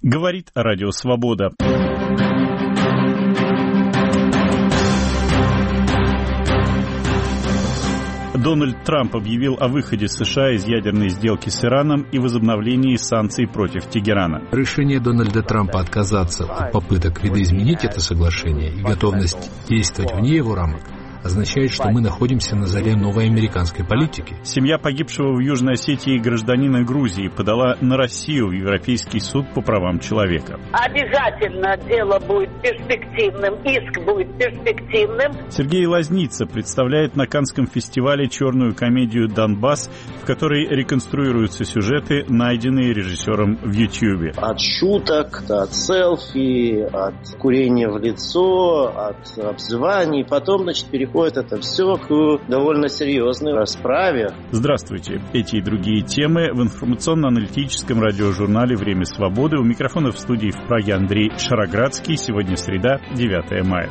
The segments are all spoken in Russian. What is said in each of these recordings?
Говорит Радио Свобода. Дональд Трамп объявил о выходе США из ядерной сделки с Ираном и возобновлении санкций против Тегерана. Решение Дональда Трампа отказаться от попыток видоизменить это соглашение и готовность действовать вне его рамок означает, что мы находимся на заре новой американской политики. Семья погибшего в Южной Осетии гражданина Грузии подала на Россию в Европейский суд по правам человека. Обязательно дело будет перспективным, иск будет перспективным. Сергей Лазница представляет на Каннском фестивале черную комедию «Донбасс», в которой реконструируются сюжеты, найденные режиссером в Ютьюбе. От шуток, от селфи, от курения в лицо, от обзываний. Потом, переходит это все к довольно серьезной расправе. Здравствуйте. Эти и другие темы в информационно-аналитическом радиожурнале «Время свободы». У микрофона в студии в Праге Андрей Шароградский. Сегодня среда, 9 мая.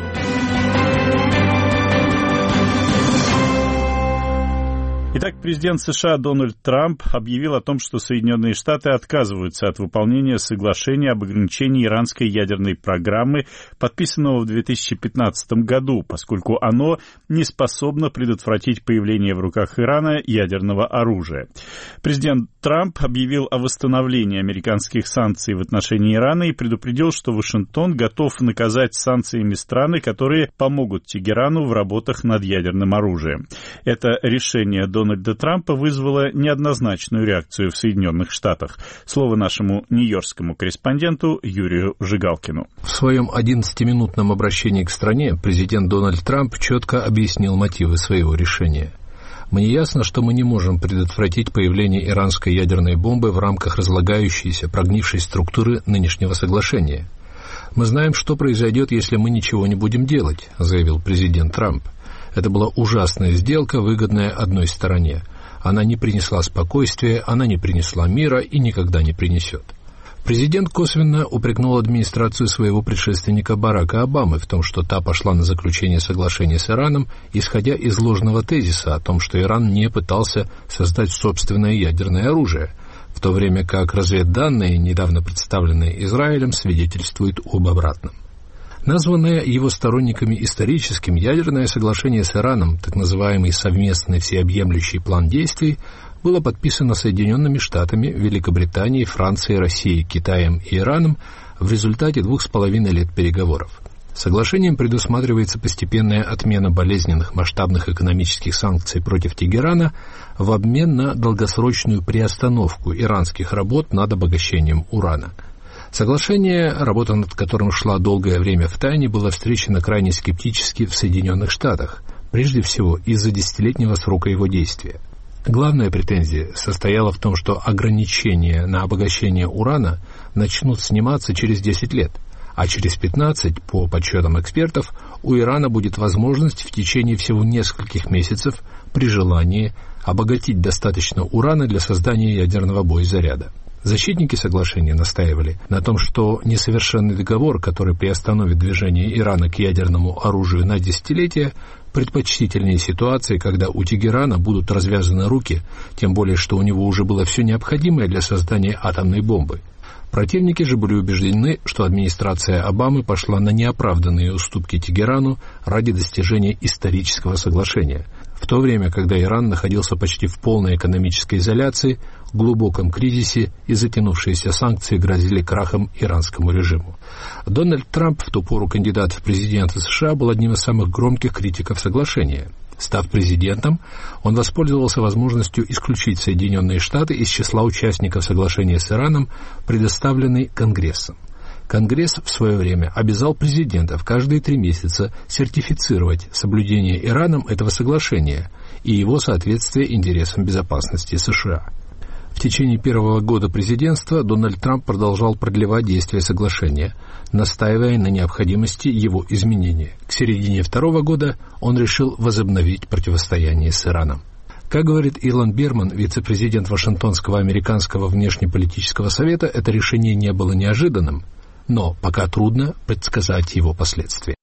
Итак, президент США Дональд Трамп объявил о том, что Соединенные Штаты отказываются от выполнения соглашения об ограничении иранской ядерной программы, подписанного в 2015 году, поскольку оно не способно предотвратить появление в руках Ирана ядерного оружия. Президент Трамп объявил о восстановлении американских санкций в отношении Ирана и предупредил, что Вашингтон готов наказать санкциями страны, которые помогут Тегерану в работах над ядерным оружием. Это решение Дональда Трампа вызвало неоднозначную реакцию в Соединенных Штатах. Слово нашему нью-йоркскому корреспонденту Юрию Жигалкину. В своем 11-минутном обращении к стране президент Дональд Трамп четко объяснил мотивы своего решения. «Мне ясно, что мы не можем предотвратить появление иранской ядерной бомбы в рамках разлагающейся, прогнившей структуры нынешнего соглашения. Мы знаем, что произойдет, если мы ничего не будем делать», — заявил президент Трамп. Это была ужасная сделка, выгодная одной стороне. Она не принесла спокойствия, она не принесла мира и никогда не принесет. Президент косвенно упрекнул администрацию своего предшественника Барака Обамы в том, что та пошла на заключение соглашения с Ираном, исходя из ложного тезиса о том, что Иран не пытался создать собственное ядерное оружие, в то время как разведданные, недавно представленные Израилем, свидетельствуют об обратном. Названное его сторонниками историческим ядерное соглашение с Ираном, так называемый совместный всеобъемлющий план действий, было подписано Соединенными Штатами, Великобританией, Францией, Россией, Китаем и Ираном в результате 2,5 лет переговоров. Соглашением предусматривается постепенная отмена болезненных масштабных экономических санкций против Тегерана в обмен на долгосрочную приостановку иранских работ над обогащением урана. Соглашение, работа над которым шла долгое время в тайне, было встречено крайне скептически в Соединенных Штатах, прежде всего из-за десятилетнего срока его действия. Главная претензия состояла в том, что ограничения на обогащение урана начнут сниматься через 10 лет, а через 15, по подсчетам экспертов, у Ирана будет возможность в течение всего нескольких месяцев при желании обогатить достаточно урана для создания ядерного боезаряда. Защитники соглашения настаивали на том, что несовершенный договор, который приостановит движение Ирана к ядерному оружию на десятилетия, предпочтительнее ситуации, когда у Тегерана будут развязаны руки, тем более, что у него уже было все необходимое для создания атомной бомбы. Противники же были убеждены, что администрация Обамы пошла на неоправданные уступки Тегерану ради достижения исторического соглашения, в то время, когда Иран находился почти в полной экономической изоляции, глубоком кризисе и затянувшиеся санкции грозили крахом иранскому режиму. Дональд Трамп, в ту пору кандидат в президенты США, был одним из самых громких критиков соглашения. Став президентом, он воспользовался возможностью исключить Соединенные Штаты из числа участников соглашения с Ираном, предоставленной Конгрессом. Конгресс в свое время обязал президентов каждые 3 месяца сертифицировать соблюдение Ираном этого соглашения и его соответствие интересам безопасности США. В течение первого года президентства Дональд Трамп продолжал продлевать действие соглашения, настаивая на необходимости его изменения. К середине второго года он решил возобновить противостояние с Ираном. Как говорит Илон Берман, вице-президент Вашингтонского американского внешнеполитического совета, это решение не было неожиданным, но пока трудно предсказать его последствия.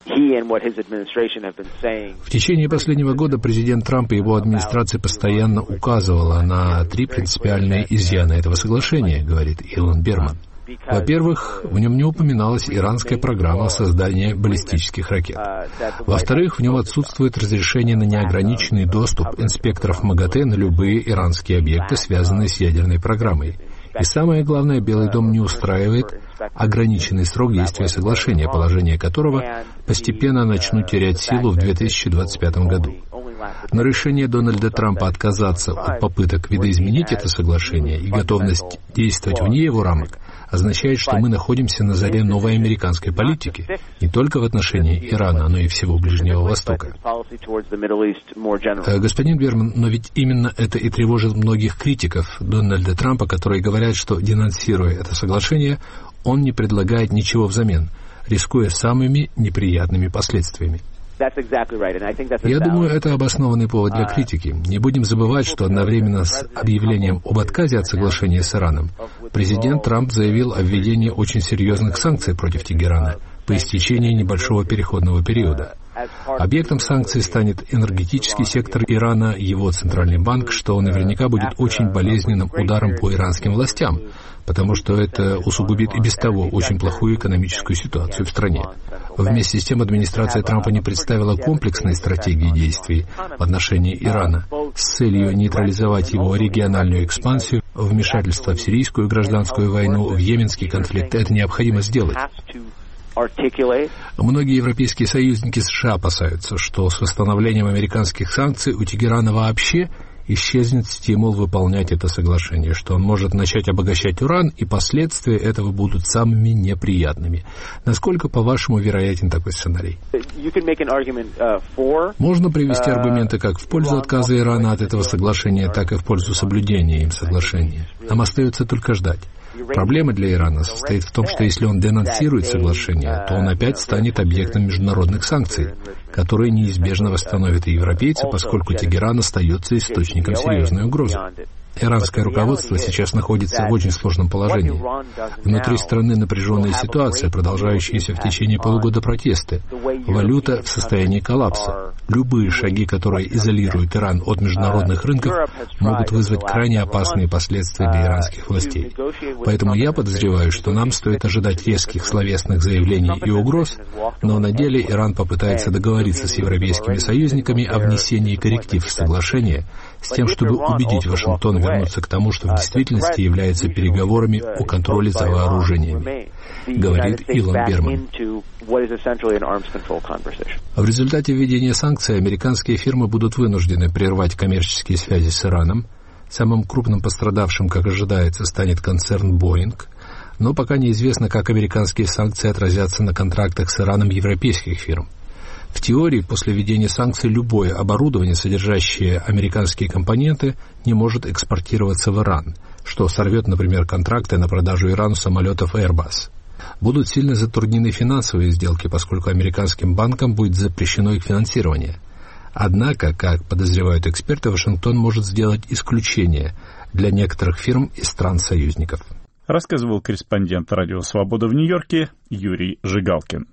В течение последнего года президент Трамп и его администрация постоянно указывала на 3 принципиальные изъяна этого соглашения, говорит Илон Берман. Во-первых, в нем не упоминалась иранская программа создания баллистических ракет. Во-вторых, в нем отсутствует разрешение на неограниченный доступ инспекторов МАГАТЭ на любые иранские объекты, связанные с ядерной программой. И самое главное, Белый дом не устраивает ограниченный срок действия соглашения, положения которого постепенно начнут терять силу в 2025 году. Но решение Дональда Трампа отказаться от попыток видоизменить это соглашение и готовность действовать вне его рамок означает, что мы находимся на заре новой американской политики, не только в отношении Ирана, но и всего Ближнего Востока. Господин Берман, но ведь именно это и тревожит многих критиков Дональда Трампа, которые говорят, что, денонсируя это соглашение, он не предлагает ничего взамен, рискуя самыми неприятными последствиями. Я думаю, это обоснованный повод для критики. Не будем забывать, что одновременно с объявлением об отказе от соглашения с Ираном президент Трамп заявил о введении очень серьезных санкций против Тегерана по истечении небольшого переходного периода. Объектом санкций станет энергетический сектор Ирана, его центральный банк, что наверняка будет очень болезненным ударом по иранским властям, потому что это усугубит и без того очень плохую экономическую ситуацию в стране. Вместе с тем, администрация Трампа не представила комплексной стратегии действий в отношении Ирана с целью нейтрализовать его региональную экспансию, вмешательство в сирийскую гражданскую войну, в йеменский конфликт. Это необходимо сделать. Многие европейские союзники США опасаются, что с восстановлением американских санкций у Тегерана вообще исчезнет стимул выполнять это соглашение, что он может начать обогащать уран, и последствия этого будут самыми неприятными. Насколько, по-вашему, вероятен такой сценарий? Можно привести аргументы как в пользу отказа Ирана от этого соглашения, так и в пользу соблюдения им соглашения. Нам остается только ждать. Проблема для Ирана состоит в том, что если он денонсирует соглашение, то он опять станет объектом международных санкций, которые неизбежно восстановят и европейцы, поскольку Тегеран остается источником серьезной угрозы. Иранское руководство сейчас находится в очень сложном положении. Внутри страны напряженная ситуация, продолжающаяся в течение полугода протесты. Валюта в состоянии коллапса. Любые шаги, которые изолируют Иран от международных рынков, могут вызвать крайне опасные последствия для иранских властей. Поэтому я подозреваю, что нам стоит ожидать резких словесных заявлений и угроз, но на деле Иран попытается договориться с европейскими союзниками о внесении корректив в соглашение, с тем, чтобы убедить Вашингтон вернуться к тому, что в действительности является переговорами о контроле за вооружениями, говорит Илон Берман. В результате введения санкций американские фирмы будут вынуждены прервать коммерческие связи с Ираном. Самым крупным пострадавшим, как ожидается, станет концерн Boeing, но пока неизвестно, как американские санкции отразятся на контрактах с Ираном европейских фирм. В теории, после введения санкций, любое оборудование, содержащее американские компоненты, не может экспортироваться в Иран, что сорвет, например, контракты на продажу Ирану самолетов Airbus. Будут сильно затруднены финансовые сделки, поскольку американским банкам будет запрещено их финансирование. Однако, как подозревают эксперты, Вашингтон может сделать исключение для некоторых фирм и стран-союзников. Рассказывал корреспондент Радио Свобода в Нью-Йорке Юрий Жигалкин.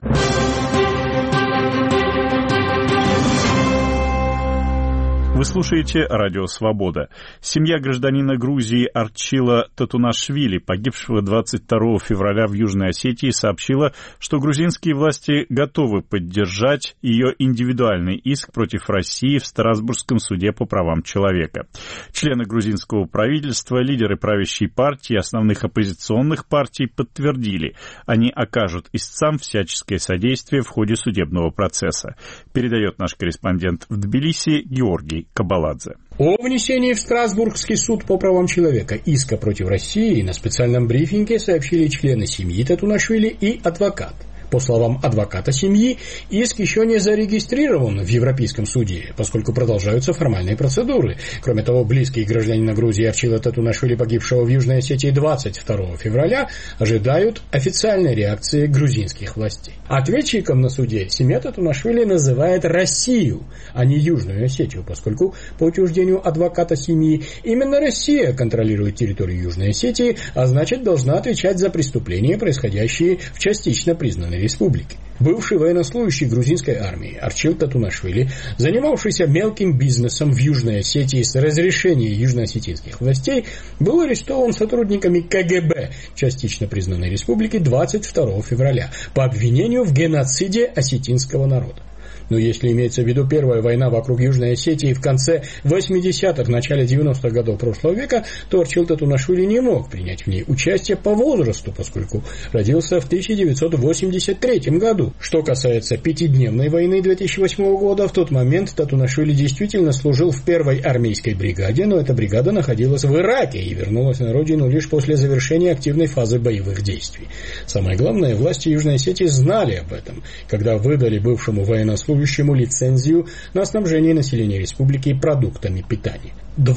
Вы слушаете Радио Свобода. Семья гражданина Грузии Арчила Татунашвили, погибшего 22 февраля в Южной Осетии, сообщила, что грузинские власти готовы поддержать ее индивидуальный иск против России в Страсбургском суде по правам человека. Члены грузинского правительства, лидеры правящей партии и основных оппозиционных партий подтвердили, они окажут истцам всяческое содействие в ходе судебного процесса. Передает наш корреспондент в Тбилиси Георгий Кабаладзе. О внесении в Страсбургский суд по правам человека иска против России на специальном брифинге сообщили члены семьи Татунашвили и адвокат. По словам адвоката семьи, иск еще не зарегистрирован в Европейском суде, поскольку продолжаются формальные процедуры. Кроме того, близкие гражданина Грузии Арчила Татунашвили, погибшего в Южной Осетии 22 февраля, ожидают официальной реакции грузинских властей. Ответчиком на суде семья Татунашвили называет Россию, а не Южную Осетию, поскольку, по утверждению адвоката семьи, именно Россия контролирует территорию Южной Осетии, а значит должна отвечать за преступления, происходящие в частично признанной Социалистической Республики. Бывший военнослужащий грузинской армии Арчил Татунашвили, занимавшийся мелким бизнесом в Южной Осетии с разрешения южноосетинских властей, был арестован сотрудниками КГБ частично признанной республики 22 февраля по обвинению в геноциде осетинского народа. Но если имеется в виду первая война вокруг Южной Осетии в конце 80-х, начале 90-х годов прошлого века, то Арчил Татунашвили не мог принять в ней участие по возрасту, поскольку родился в 1983 году. Что касается пятидневной войны 2008 года, в тот момент Татунашвили действительно служил в первой армейской бригаде, но эта бригада находилась в Ираке и вернулась на родину лишь после завершения активной фазы боевых действий. Самое главное, власти Южной Осетии знали об этом, когда выдали бывшему военнослужащему лицензию на снабжение населения республики продуктами питания.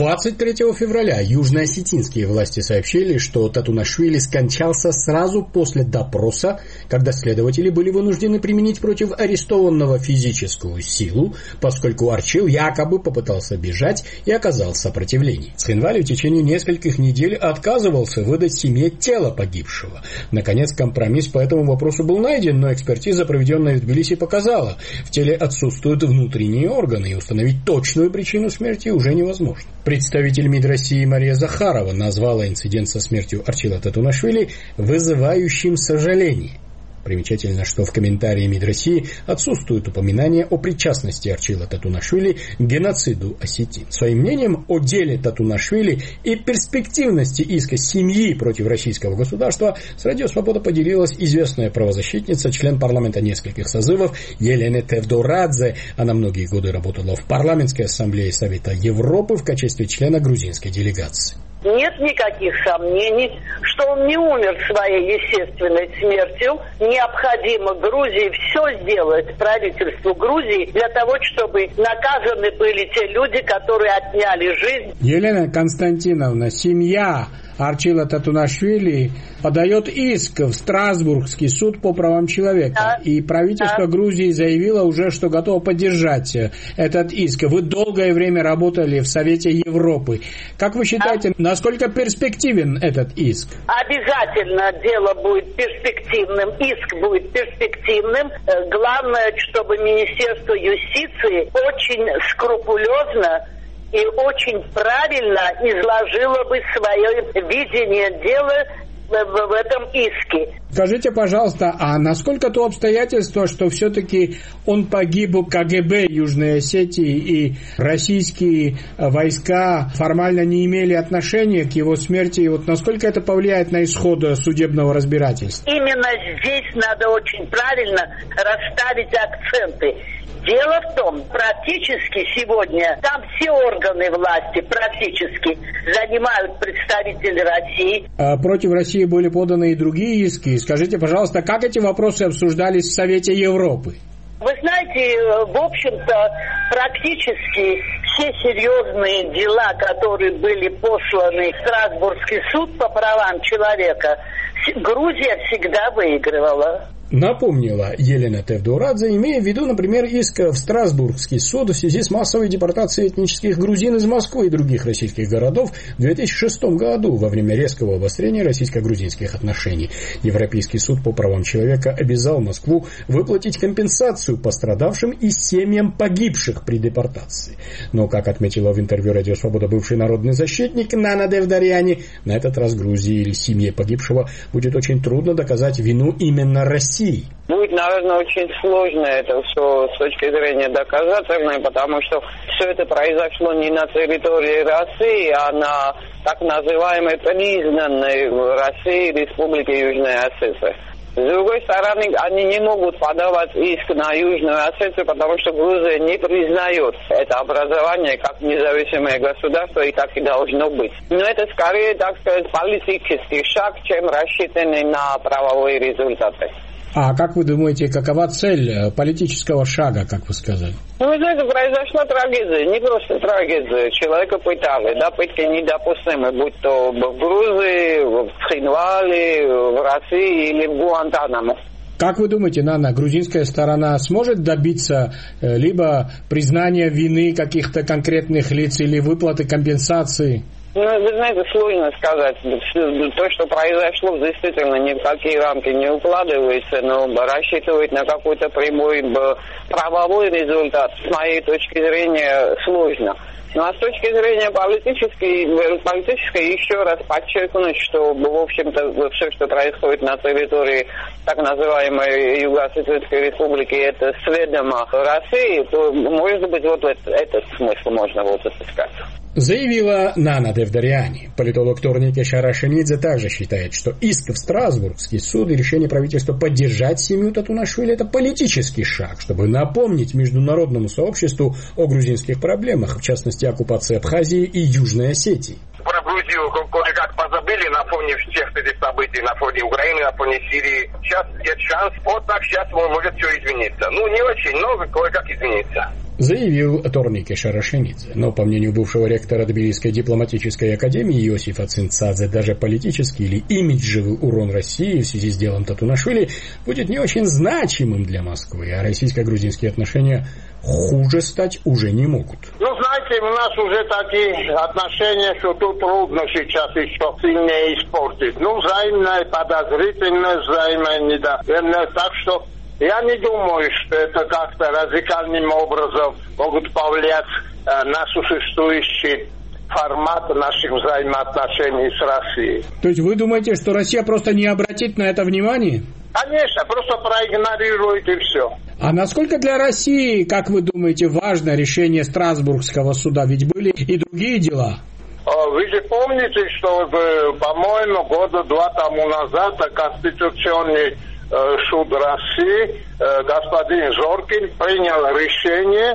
23 февраля южноосетинские власти сообщили, что Татунашвили скончался сразу после допроса, когда следователи были вынуждены применить против арестованного физическую силу, поскольку Арчил якобы попытался бежать и оказал сопротивление. Цхинвали в течение нескольких недель отказывался выдать семье тело погибшего. Наконец, компромисс по этому вопросу был найден, но экспертиза, проведенная в Тбилиси, показала, в теле отсутствуют внутренние органы, и установить точную причину смерти уже невозможно. Представитель МИД России Мария Захарова назвала инцидент со смертью Арчила Татунашвили вызывающим сожаление. Примечательно, что в комментарии МИД России отсутствует упоминание о причастности Арчила Татунашвили к геноциду осетин. Своим мнением о деле Татунашвили и перспективности иска семьи против российского государства с Радио Свобода поделилась известная правозащитница, член парламента нескольких созывов Елена Тевдорадзе. Она многие годы работала в парламентской ассамблее Совета Европы в качестве члена грузинской делегации. Нет никаких сомнений, что он не умер своей естественной смертью. Необходимо Грузии все сделать, правительству Грузии, для того, чтобы наказаны были те люди, которые отняли жизнь. Елена Константиновна, семья Арчила Татунашвили подает иск в Страсбургский суд по правам человека. Да. И правительство Грузии заявило уже, что готово поддержать этот иск. Вы долгое время работали в Совете Европы. Как вы считаете, насколько перспективен этот иск? Обязательно дело будет перспективным, иск будет перспективным. Главное, чтобы Министерство юстиции очень скрупулезно и очень правильно изложила бы свое видение дела в этом иске. Скажите, пожалуйста, а насколько то обстоятельство, что все-таки он погиб в КГБ Южной Осетии и российские войска формально не имели отношения к его смерти, и вот насколько это повлияет на исход судебного разбирательства? Именно здесь надо очень правильно расставить акценты. Дело в том, практически сегодня там все органы власти практически занимают представители России. Против России были поданы и другие иски. Скажите, пожалуйста, как эти вопросы обсуждались в Совете Европы? Вы знаете, в общем-то, практически все серьезные дела, которые были посланы в Страсбургский суд по правам человека, Грузия всегда выигрывала. Напомнила Елена Тевдорадзе, имея в виду, например, иск в Страсбургский суд в связи с массовой депортацией этнических грузин из Москвы и других российских городов в 2006 году во время резкого обострения российско-грузинских отношений. Европейский суд по правам человека обязал Москву выплатить компенсацию пострадавшим и семьям погибших при депортации. Но, как отметила в интервью Радио Свобода бывший народный защитник Нана Девдарьяни, на этот раз Грузии или семье погибшего будет очень трудно доказать вину именно России. Будет, наверное, очень сложно это все с точки зрения доказательной, потому что все это произошло не на территории России, а на так называемой признанной в России Республике Южная Осетия. С другой стороны, они не могут подавать иск на Южную Осетию, потому что Грузия не признает это образование как независимое государство, и так и должно быть. Но это скорее, так сказать, политический шаг, чем рассчитанный на правовые результаты. А как вы думаете, какова цель политического шага, как вы сказали? Ну, вы знаете, произошла трагедия, не просто трагедия. Человека пытали, да, пытки недопустимы, будь то в Грузии, в Цхинвали, в России или в Гуантанамо. Как вы думаете, Нана, грузинская сторона сможет добиться либо признания вины каких-то конкретных лиц или выплаты компенсации? Ну, вы знаете, сложно сказать. То, что произошло, действительно ни в какие рамки не укладывается, но рассчитывать на какой-то прямой правовой результат, с моей точки зрения, сложно. Ну, а с точки зрения политической, еще раз подчеркнуть, что, в общем-то, все, что происходит на территории так называемой Юго-Осетинской республики, это с ведома России, то, может быть, вот этот смысл можно вот отыскать. Заявила Нана Девдаряни. Политолог Торнике Шарашенидзе также считает, что иск в Страсбургский суд и решение правительства поддержать семью Татунашвили – это политический шаг, чтобы напомнить международному сообществу о грузинских проблемах, в частности, оккупации Абхазии и Южной Осетии. Про Грузию кое-как позабыли на фоне всех этих событий, на фоне Украины, на фоне Сирии. Сейчас есть шанс, вот так сейчас может все измениться. Ну, не очень, но кое-как изменится. Заявил Торнике Шарашенидзе. Но, по мнению бывшего ректора Тбилисской дипломатической академии Иосифа Цинцадзе, даже политический или имиджевый урон России в связи с делом Татунашвили будет не очень значимым для Москвы, а российско-грузинские отношения хуже стать уже не могут. Ну, знаете, у нас уже такие отношения, что тут трудно сейчас еще сильнее испортить. Ну, взаимная подозрительность, взаимная недоверие. Так что я не думаю, что это как-то радикальным образом могут повлиять на существующий формат наших взаимоотношений с Россией. То есть вы думаете, что Россия просто не обратит на это внимание? Конечно, просто проигнорирует и все. А насколько для России, как вы думаете, важно решение Страсбургского суда? Ведь были и другие дела. Вы же помните, что, по-моему, года 2 тому назад Конституционный суд России, господин Зоркин, принял решение,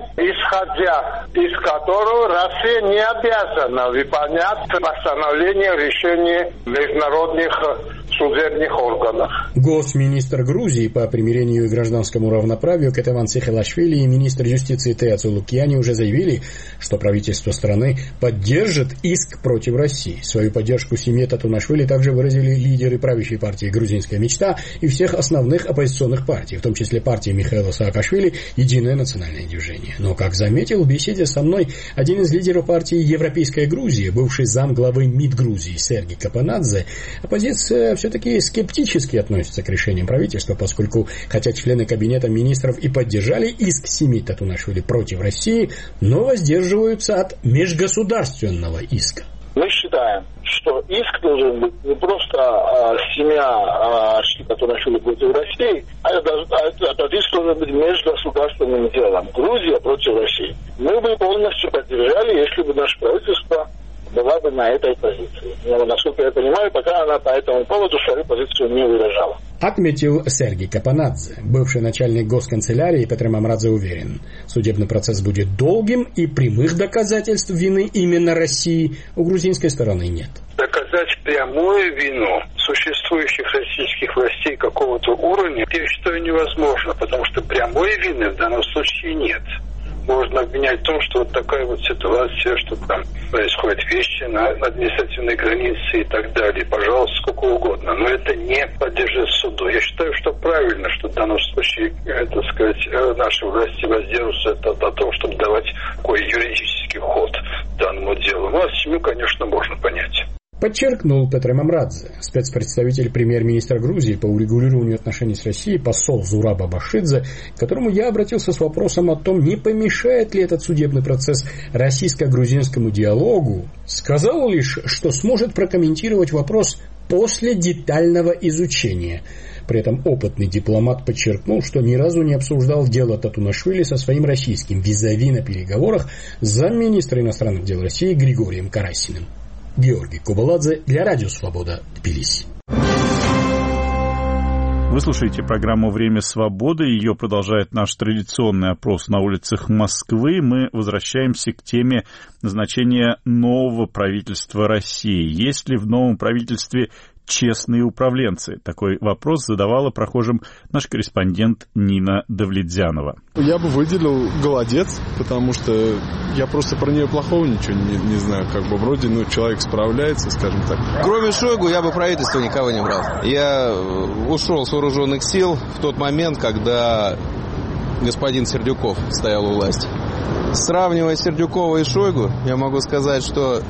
исходя из которого Россия не обязана выполнять постановление решения международных судебных органов. Госминистр Грузии по примирению и гражданскому равноправию Кетеван Цихелашвили и министр юстиции Теацу Лукьяни уже заявили, что правительство страны поддержит иск против России. Свою поддержку семье Татунашвили также выразили лидеры правящей партии «Грузинская мечта» и всех основных оппозиционных партий, в том числе партии Михаила Саакашвили «Единое национальное движение». Но, как заметил в беседе со мной один из лидеров партии «Европейская Грузия», бывший замглавы МИД Грузии Сергей Капанадзе, оппозиция все-таки скептически относится к решениям правительства, поскольку, хотя члены кабинета министров и поддержали иск семьи Татунашвили против России, но воздерживаются от межгосударственного иска. Мы считаем, что иск должен быть не просто семья Татунашвили против России, а этот иск должен быть межгосударственным делом. Грузия против России. Мы бы полностью поддержали, если бы наше правительство была бы на этой позиции. Но, насколько я понимаю, пока она по этому поводу свою позицию не выражала. Отметил Сергей Капанадзе. Бывший начальник госканцелярии Петр Мамрадзе уверен, судебный процесс будет долгим и прямых доказательств вины именно России у грузинской стороны нет. Доказать прямую вину существующих российских властей какого-то уровня, я считаю, невозможно, потому что прямой вины в данном случае нет. Можно обвинять в том, что вот такая вот ситуация, что там происходят вещи на административной границе и так далее. Пожалуйста, сколько угодно. Но это не подлежит суду. Я считаю, что правильно, что в данном случае, так сказать, наши власти воздерживаются от того, чтобы давать такой юридический ход данному делу. Ну, а семью, конечно, можно понять. Подчеркнул Петр Мамрадзе, спецпредставитель премьер-министра Грузии по урегулированию отношений с Россией, посол Зураба Башидзе, к которому я обратился с вопросом о том, не помешает ли этот судебный процесс российско-грузинскому диалогу, сказал лишь, что сможет прокомментировать вопрос после детального изучения. При этом опытный дипломат подчеркнул, что ни разу не обсуждал дело Татунашвили со своим российским визави на переговорах с замминистра иностранных дел России Григорием Карасиным. Георгий Кубаладзе для Радио Свобода, Тбилиси. Вы слушаете программу «Время свободы». Ее продолжает наш традиционный опрос на улицах Москвы. Мы возвращаемся к теме назначения нового правительства России. Есть ли в новом правительстве честные управленцы? Такой вопрос задавала прохожим наш корреспондент Нина Давлетзянова. Я бы выделил Голодец, потому что я просто про нее плохого ничего не знаю. Как бы вроде, человек справляется, скажем так. Кроме Шойгу я бы правительство никого не брал. Я ушел с вооруженных сил в тот момент, когда господин Сердюков стоял у власти. Сравнивая Сердюкова и Шойгу, я могу сказать, что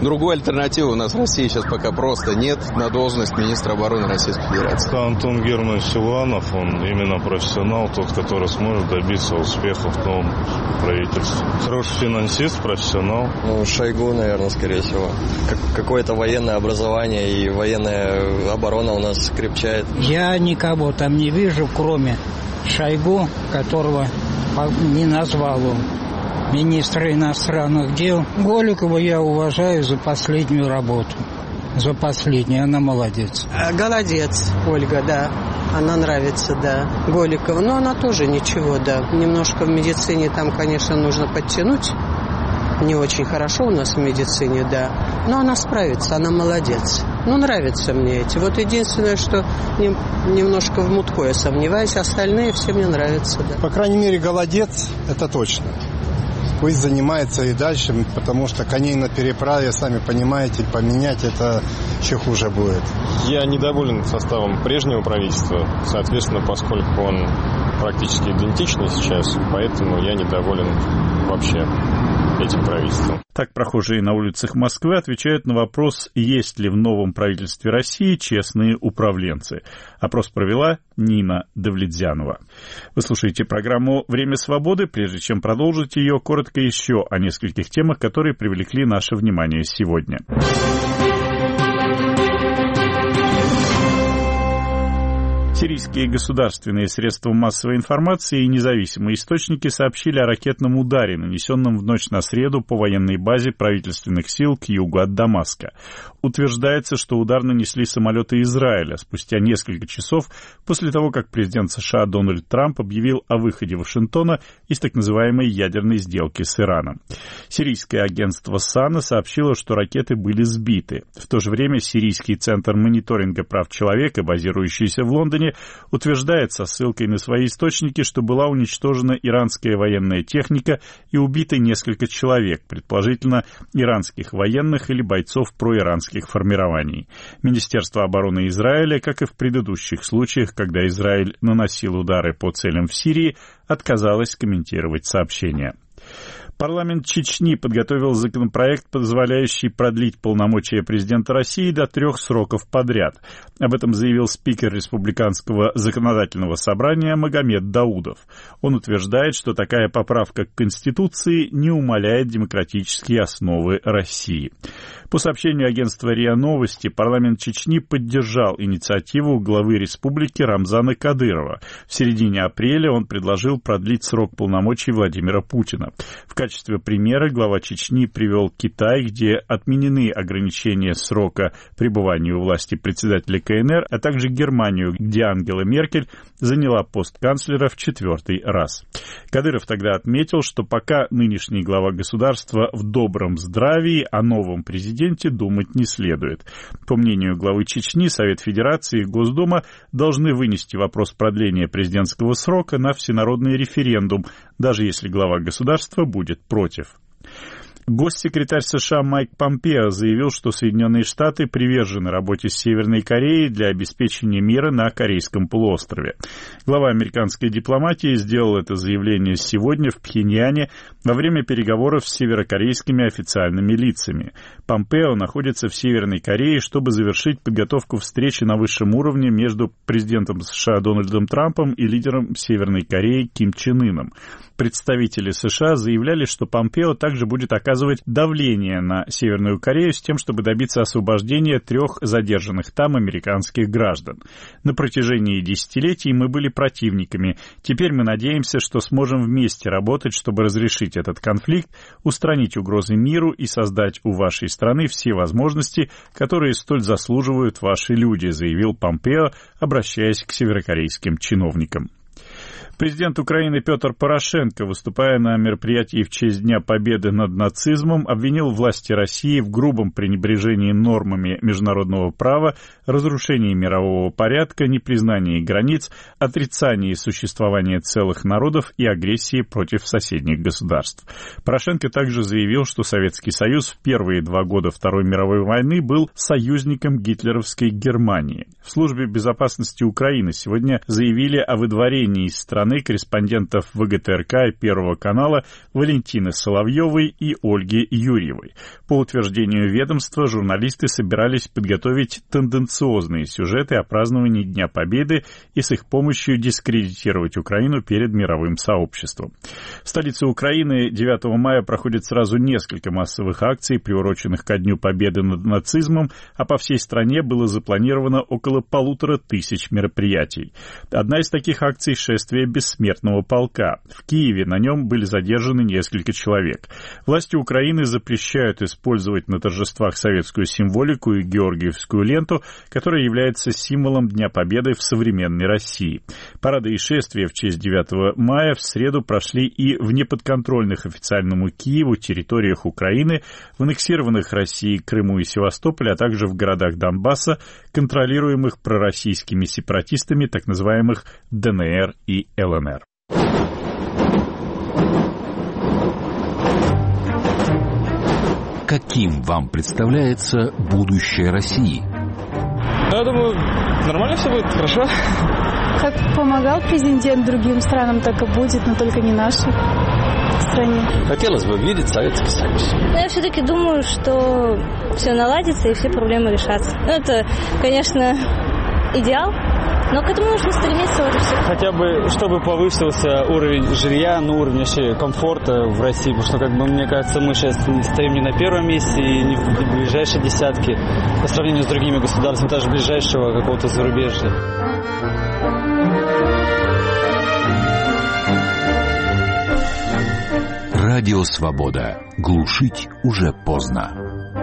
Другой альтернативы у нас в России сейчас пока просто нет на должность министра обороны Российской Федерации. Антон Германович Силуанов, он именно профессионал, тот, который сможет добиться успеха в новом правительстве. Хороший финансист, профессионал. Шойгу, наверное, скорее всего. Какое-то военное образование и военная оборона у нас крепчает. Я никого там не вижу, кроме Шойгу, которого не назвал он. Министра иностранных дел. Голикова я уважаю за последнюю работу. За последнюю. Она молодец. Голодец, Ольга, да. Она нравится, да. Голикова. Но она тоже ничего, да. Немножко в медицине там, конечно, нужно подтянуть. Не очень хорошо у нас в медицине, да. Но она справится, она молодец. Ну, нравятся мне эти. Вот единственное, что немножко в Мутко я сомневаюсь. Остальные все мне нравятся, да. По крайней мере, голодец, это точно. Пусть занимается и дальше, потому что коней на переправе, сами понимаете, поменять это еще хуже будет. Я недоволен составом прежнего правительства, соответственно, поскольку он практически идентичный сейчас, поэтому я недоволен вообще этим правительством. Так прохожие на улицах Москвы отвечают на вопрос, есть ли в новом правительстве России честные управленцы. Опрос провела Нина Давлетзянова. Вы слушаете программу «Время свободы». Прежде чем продолжить ее, коротко еще о нескольких темах, которые привлекли наше внимание сегодня. Сирийские государственные средства массовой информации и независимые источники сообщили о ракетном ударе, нанесенном в ночь на среду по военной базе правительственных сил к югу от Дамаска. Утверждается, что удар нанесли самолеты Израиля спустя несколько часов после того, как президент США Дональд Трамп объявил о выходе Вашингтона из так называемой ядерной сделки с Ираном. Сирийское агентство САНА сообщило, что ракеты были сбиты. В то же время Сирийский центр мониторинга прав человека, базирующийся в Лондоне, утверждает со ссылкой на свои источники, что была уничтожена иранская военная техника и убиты несколько человек, предположительно иранских военных или бойцов проиранских формирований. Министерство обороны Израиля, как и в предыдущих случаях, когда Израиль наносил удары по целям в Сирии, отказалось комментировать сообщения. Парламент Чечни подготовил законопроект, позволяющий продлить полномочия президента России до 3 сроков подряд. Об этом заявил спикер Республиканского законодательного собрания Магомед Даудов. Он утверждает, что такая поправка к Конституции не умаляет демократические основы России. По сообщению агентства РИА Новости, парламент Чечни поддержал инициативу главы республики Рамзана Кадырова. В середине апреля он предложил продлить срок полномочий Владимира Путина. В качестве примера глава Чечни привел Китай, где отменены ограничения срока пребывания у власти председателя КНР, а также Германию, где Ангела Меркель заняла пост канцлера в 4-й раз. Кадыров тогда отметил, что пока нынешний глава государства в добром здравии, о новом президенте думать не следует. По мнению главы Чечни, Совет Федерации и Госдума должны вынести вопрос продления президентского срока на всенародный референдум, даже если глава государства будет против. Госсекретарь США Майк Помпео заявил, что Соединенные Штаты привержены работе с Северной Кореей для обеспечения мира на Корейском полуострове. Глава американской дипломатии сделал это заявление сегодня в Пхеньяне во время переговоров с северокорейскими официальными лицами. Помпео находится в Северной Корее, чтобы завершить подготовку встречи на высшем уровне между президентом США Дональдом Трампом и лидером Северной Кореи Ким Чен Ыном. Представители США заявляли, что Помпео также будет оказывать давление на Северную Корею с тем, чтобы добиться освобождения 3 задержанных там американских граждан. На протяжении десятилетий мы были противниками. Теперь мы надеемся, что сможем вместе работать, чтобы разрешить этот конфликт, устранить угрозы миру и создать у вашей страны все возможности, которые столь заслуживают ваши люди, заявил Помпео, обращаясь к северокорейским чиновникам. Президент Украины Петр Порошенко, выступая на мероприятии в честь Дня Победы над нацизмом, обвинил власти России в грубом пренебрежении нормами международного права, разрушении мирового порядка, непризнании границ, отрицании существования целых народов и агрессии против соседних государств. Порошенко также заявил, что Советский Союз в первые 2 года Второй мировой войны был союзником гитлеровской Германии. В Службе безопасности Украины сегодня заявили о выдворении из страны страны корреспондентов ВГТРК и Первого канала Валентины Соловьевой и Ольги Юрьевой. По утверждению ведомства, журналисты собирались подготовить тенденциозные сюжеты о праздновании Дня Победы и с их помощью дискредитировать Украину перед мировым сообществом. В столице Украины 9 мая проходит сразу несколько массовых акций, приуроченных ко Дню Победы над нацизмом, а по всей стране было запланировано около 1500 мероприятий. Одна из таких акций — шествие Бессмертного полка. В Киеве на нем были задержаны несколько человек. Власти Украины запрещают использовать на торжествах советскую символику и георгиевскую ленту, которая является символом Дня Победы в современной России. Парады и шествия в честь 9 мая в среду прошли и в неподконтрольных официальному Киеву территориях Украины, в аннексированных Россией Крыму и Севастополе, а также в городах Донбасса, контролируемых пророссийскими сепаратистами, так называемых ДНР и ЛНР. Каким вам представляется будущее России? Я думаю, нормально все будет, хорошо. Как помогал президент другим странам, так и будет, но только не нашей стране. Хотелось бы видеть Советский Союз. Я все-таки думаю, что все наладится и все проблемы решатся. Это, конечно, идеал, но к этому нужно стремиться. Вот и все. Хотя бы, чтобы повысился уровень жилья, уровень вообще комфорта в России, потому что, мне кажется, мы сейчас стоим не на первом месте и не в ближайшей десятке по сравнению с другими государствами, даже ближайшего какого-то зарубежья. Радио «Свобода». Глушить уже поздно.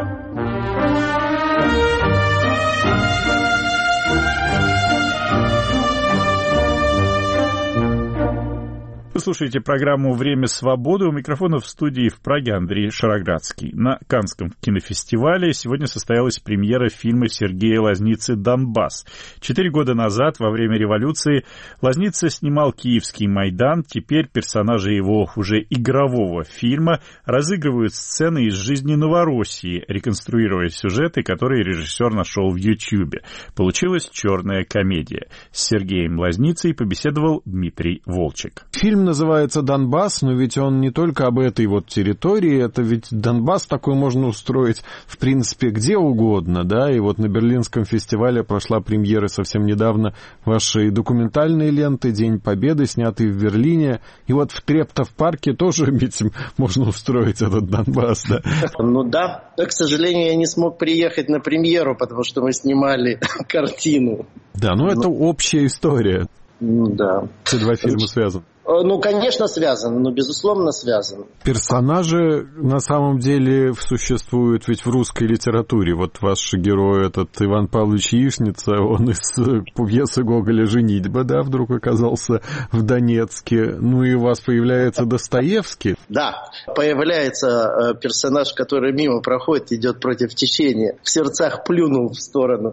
Вы слушаете программу «Время свободы». У микрофона в студии в Праге Андрей Шароградский. На Каннском кинофестивале сегодня состоялась премьера фильма Сергея Лазницы «Донбасс». 4 года назад, во время революции, Лазница снимал киевский Майдан. Теперь персонажи его уже игрового фильма разыгрывают сцены из жизни Новороссии, реконструируя сюжеты, которые режиссер нашел в Ютьюбе. Получилась черная комедия. С Сергеем Лазницей побеседовал Дмитрий Волчек. Фильм называется «Донбасс», но ведь он не только об этой территории, это ведь Донбасс такой можно устроить, в принципе, где угодно, да, и на Берлинском фестивале прошла премьера совсем недавно вашей документальной ленты «День Победы», снятый в Берлине, и в Трептов-парке тоже ведь можно устроить этот Донбасс, да? Да, к сожалению, я не смог приехать на премьеру, потому что мы снимали картину. Да, это общая история. Да. Все два фильма связаны. Конечно, связан, безусловно, связан. Персонажи на самом деле существуют ведь в русской литературе. Ваш герой, этот Иван Павлович Яичница, он из пьесы Гоголя «Женитьба», да, вдруг оказался в Донецке. И у вас появляется Достоевский. Да, появляется персонаж, который мимо проходит, идет против течения, в сердцах плюнул в сторону.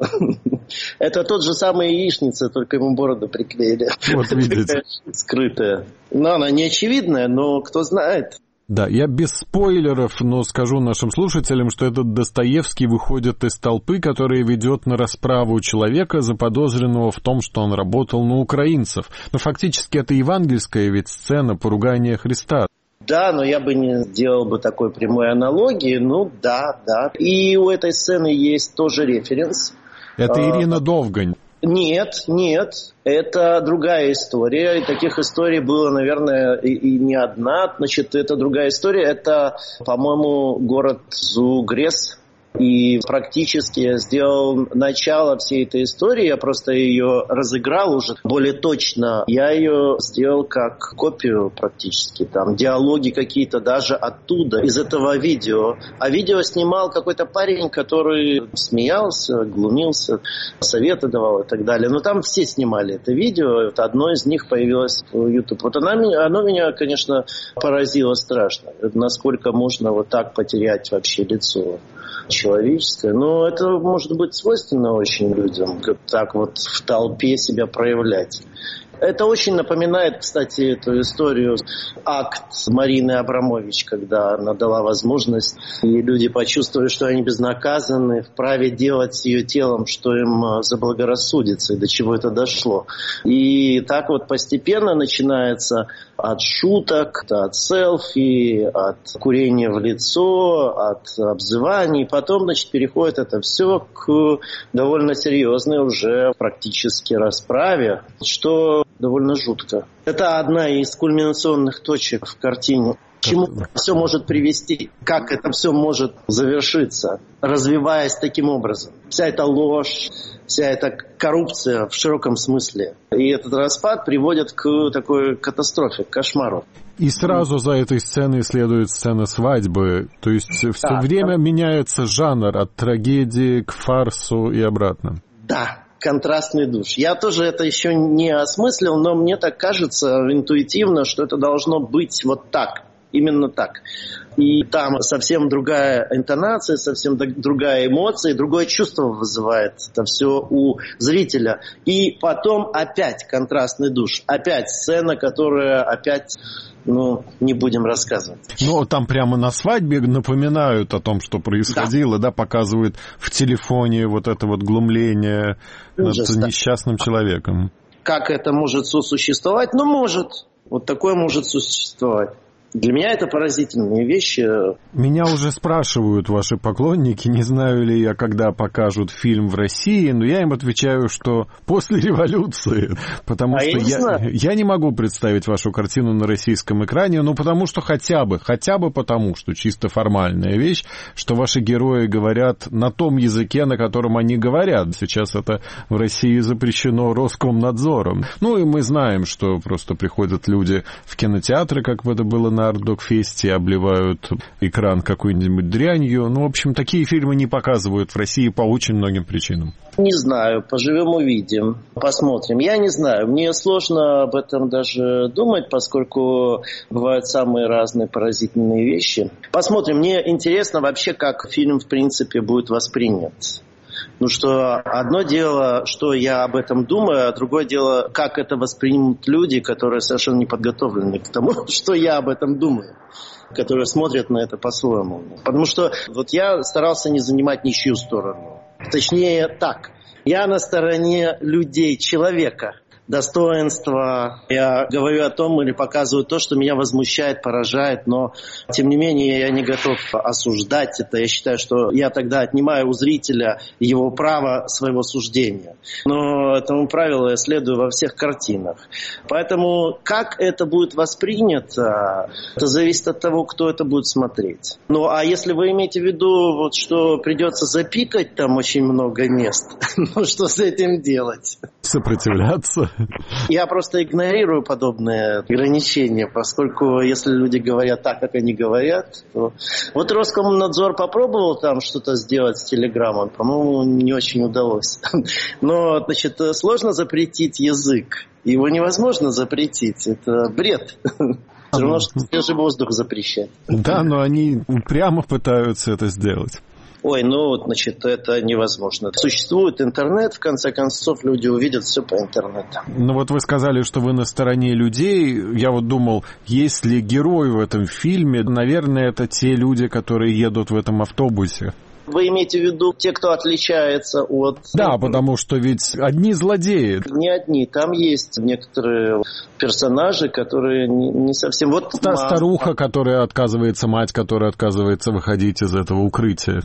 Это тот же самый Яичница, только ему бороду приклеили. Видите. Скрытая. Она не очевидная, но кто знает. Да, я без спойлеров, но скажу нашим слушателям, что этот Достоевский выходит из толпы, которая ведет на расправу человека, заподозренного в том, что он работал на украинцев. Но фактически это евангельская ведь сцена поругания Христа. Да, но я бы не сделал такой прямой аналогии. Да. И у этой сцены есть тоже референс. Это Ирина Довгань. Нет, это другая история, и таких историй было, наверное, и не одна. Это другая история, это, по-моему, город Зугрес. И практически я сделал начало всей этой истории, я просто ее разыграл уже более точно. Я ее сделал как копию практически, там диалоги какие-то даже оттуда, из этого видео. А видео снимал какой-то парень, который смеялся, глумился, советы давал и так далее. Но там все снимали это видео, одно из них появилось в YouTube. Оно меня, конечно, поразило страшно, насколько можно так потерять вообще лицо человеческое. Но это может быть свойственно очень людям, так в толпе себя проявлять. Это очень напоминает, кстати, эту историю, акт Марины Абрамович, когда она дала возможность, и люди почувствовали, что они безнаказаны, вправе делать с ее телом, что им заблагорассудится, и до чего это дошло. И так вот постепенно начинается от шуток, от селфи, от курения в лицо, от обзываний. Потом, значит, переходит это все к довольно серьезной уже практически расправе, что довольно жутко. Это одна из кульминационных точек в картине. К чему все может привести, как это все может завершиться, развиваясь таким образом. Вся эта ложь, вся эта коррупция в широком смысле. И этот распад приводит к такой катастрофе, к кошмару. И сразу за этой сценой следует сцена свадьбы. То есть все время меняется жанр от трагедии к фарсу и обратно. Да. Контрастный душ. Я тоже это еще не осмыслил, но мне так кажется интуитивно, что это должно быть вот так, именно так. И там совсем другая интонация, совсем другая эмоция, другое чувство вызывает это все у зрителя. И потом опять контрастный душ, опять сцена, которая опять... не будем рассказывать. Но там прямо на свадьбе напоминают о том, что происходило, да, показывают в телефоне вот это вот глумление над несчастным человеком. Как это может сосуществовать? Может. Вот такое может существовать. Для меня это поразительные вещи. Меня уже спрашивают ваши поклонники, не знаю ли я, когда покажут фильм в России, но я им отвечаю, что после революции, потому что я не могу представить вашу картину на российском экране, потому что хотя бы потому, что чисто формальная вещь, что ваши герои говорят на том языке, на котором они говорят. Сейчас это в России запрещено Роскомнадзором. И мы знаем, что просто приходят люди в кинотеатры, как это было на Артдокфесте, обливают экран какой-нибудь дрянью. В общем, такие фильмы не показывают в России по очень многим причинам. Не знаю, поживем увидим, посмотрим. Я не знаю, мне сложно об этом даже думать, поскольку бывают самые разные поразительные вещи. Посмотрим, мне интересно вообще, как фильм в принципе будет воспринят. Что одно дело, что я об этом думаю, а другое дело, как это воспримут люди, которые совершенно не подготовлены к тому, что я об этом думаю, которые смотрят на это по-своему. Потому что я старался не занимать ничью сторону. Точнее так, я на стороне людей, человека. Достоинства. Я говорю о том или показываю то, что меня возмущает, поражает, но тем не менее я не готов осуждать это. Я считаю, что я тогда отнимаю у зрителя его право своего суждения. Но этому правилу я следую во всех картинах. Поэтому как это будет воспринято, это зависит от того, кто это будет смотреть. А если вы имеете в виду, что придется запикать там очень много мест, что с этим делать? Сопротивляться? Я просто игнорирую подобные ограничения, поскольку если люди говорят так, как они говорят, то... Роскомнадзор попробовал там что-то сделать с Телеграмом, по-моему, не очень удалось. Но, сложно запретить язык. Его невозможно запретить. Это бред. Все равно, что свежий воздух запрещать. Да, но они упрямо пытаются это сделать. Это невозможно. Существует интернет, в конце концов, люди увидят все по интернету. Вы сказали, что вы на стороне людей. Я думал, есть ли герои в этом фильме? Наверное, это те люди, которые едут в этом автобусе. Вы имеете в виду те, кто отличается от... Да, потому что ведь одни злодеи. Не одни. Там есть некоторые персонажи, которые не совсем... Старуха, которая отказывается, мать, которая отказывается выходить из этого укрытия.